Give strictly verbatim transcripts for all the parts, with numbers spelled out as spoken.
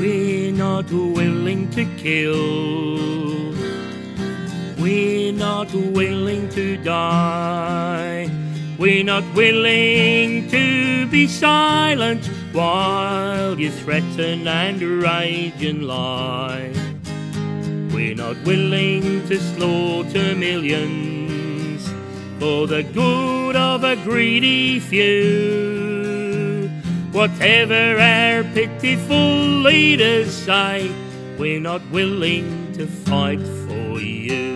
We're not willing to kill. We're not willing to die. We're not willing to be silent while you threaten and rage and lie. We're not willing to slaughter millions for the good of a greedy few. Whatever our pitiful leaders say, we're not willing to fight for you.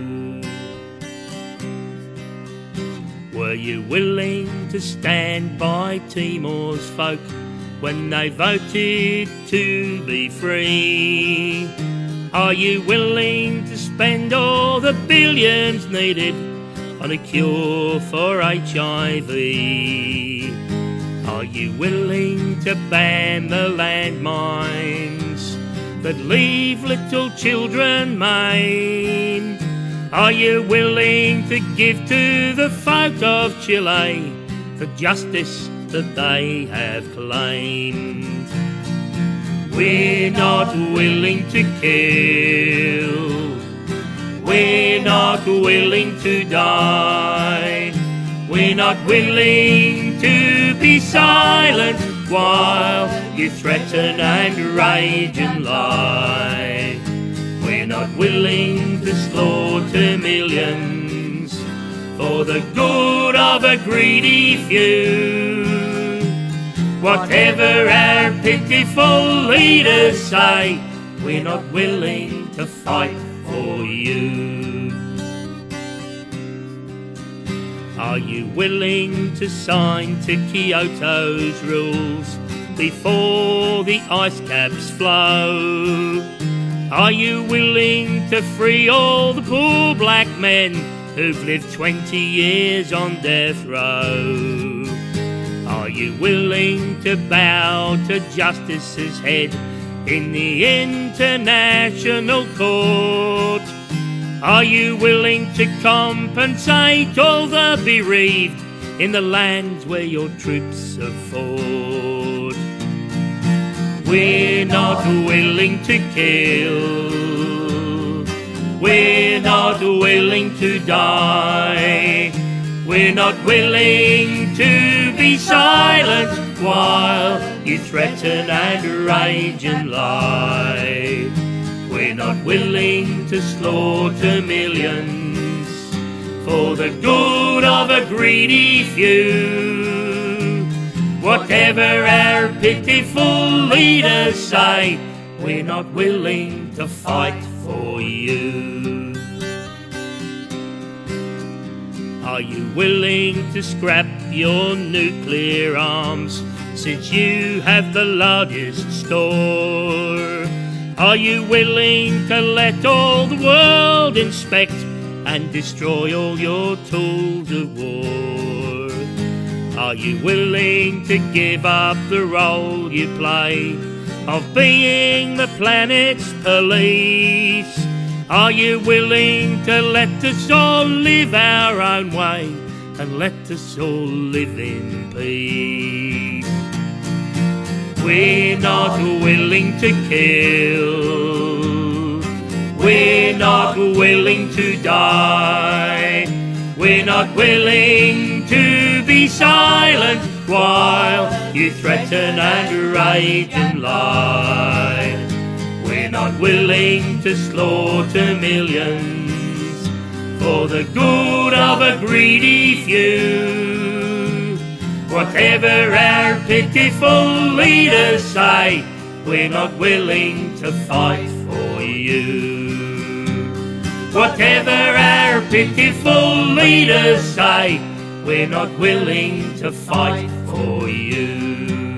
Were you willing to stand by Timor's folk when they voted to be free? Are you willing to spend all the billions needed on a cure for H I V? Are you willing to ban the landmines that leave little children maimed? Are you willing to give to the folk of Chile the justice that they have claimed? We're not willing to kill. We're not willing to die. We're not willing to be silent while you threaten and rage and lie. We're not willing to slaughter millions for the good of a greedy few. Whatever our pitiful leaders say, we're not willing to fight for you. Are you willing to sign to Kyoto's rules before the ice caps flow? Are you willing to free all the poor black men who've lived twenty years on death row? Are you willing to bow to justice's head in the international court? Are you willing to compensate all the bereaved in the lands where your troops have fought? We're not willing to kill. We're not willing to die. We're not willing to be silent while you threaten and rage and lie. We're not willing to slaughter millions for the good of a greedy few. Whatever our pitiful leaders say, we're not willing to fight for you. Are you willing to scrap your nuclear arms since you have the largest store? Are you willing to let all the world inspect and destroy all your tools of war? Are you willing to give up the role you play of being the planet's police? Are you willing to let us all live our own way and let us all live in peace? We're not willing to kill. We're not willing to die. We're not willing to be silent while you threaten and rage and lie. We're not willing to slaughter millions for the good of a greedy few. Whatever our pitiful leaders say, we're not willing to fight for you. Whatever our pitiful leaders say, we're not willing to fight for you.